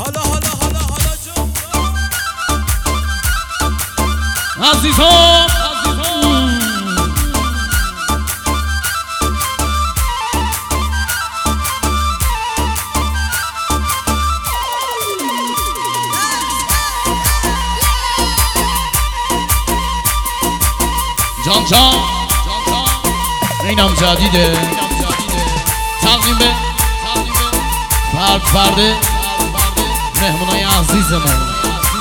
عزیزان جان اینم جدیده تقدیم به فرد مهمونای عزیزمون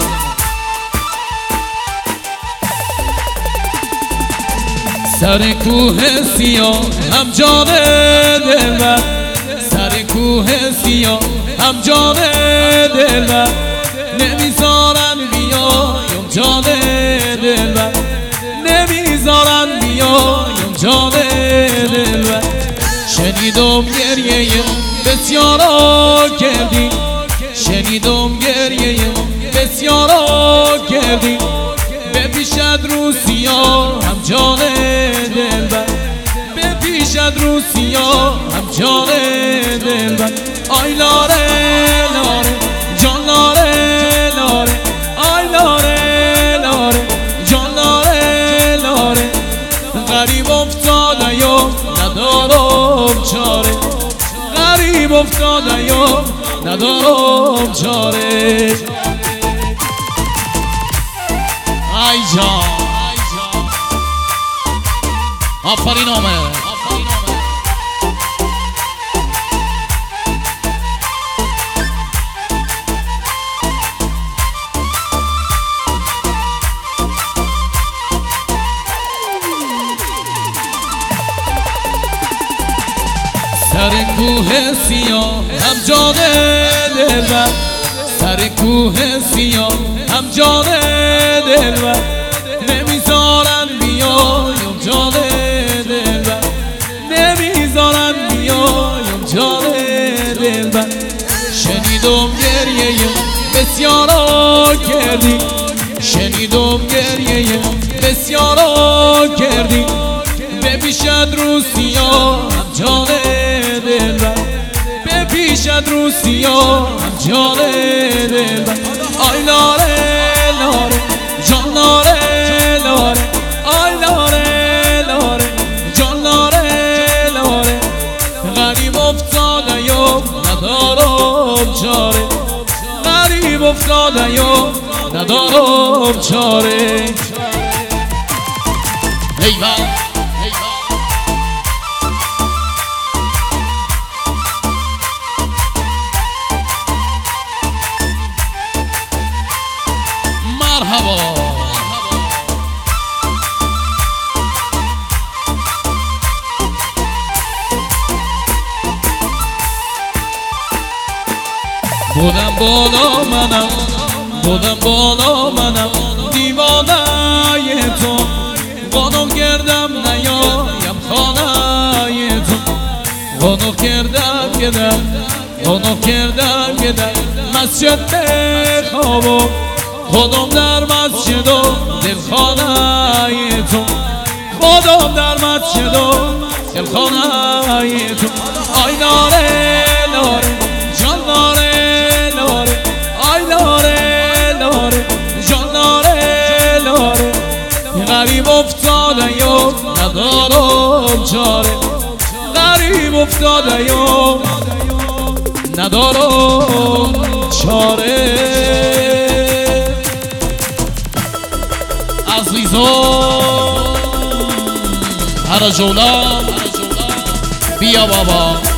سر کوه سیاه هم جان دلبر سر کوه سیاه هم جان دلبر نمیذارن بیایم جان دلبر نمیذارن بیایم جان دلبر شنیدم گریه بسیارا کردی شنیدم گریه بسیارا کردی به پیشت روسیا هم جان دلبر به پیشت روسیا هم جان دلبر آی لاره لاره جان لاره لاره آی لاره لاره جان لاره لاره غریب افتاده یا ندارم چاره غریب افتاده یا ندارم چاره ای جان آفرین آمد سر کوه سیاه هم جان دلبر سر کوه سیاه هم جان دلبر نمیذارن بیایم جان دلبر نمیذارن بیایم جان دلبر شنیدم گریه بسیارا کردی شنیدم گریه بسیارا کردی به پیشت روسیا هم جان دلبر به پیشت روسیا هم جان دلبر آی لاره لاره جان لاره لاره آی لاره لاره جان لاره لاره غریب افتاده یا ندارم چاره غریب افتاده یا ندارم چاره ایوان مرحبا بودم بالا منم بودم بالا منم دیوانه تو قانون کردم نیایم خانه تو قانون کردم مسجد بخوابم خودم در مسجد و دلخانه تو خودم در مسجد و دلخانه تو آی لاره لاره جان لاره لاره آی لاره لاره جان لاره لاره غریب افتاده یا ندارم چاره غریب افتاده یا ندارم چاره عزیزان هر جولان بیا بابا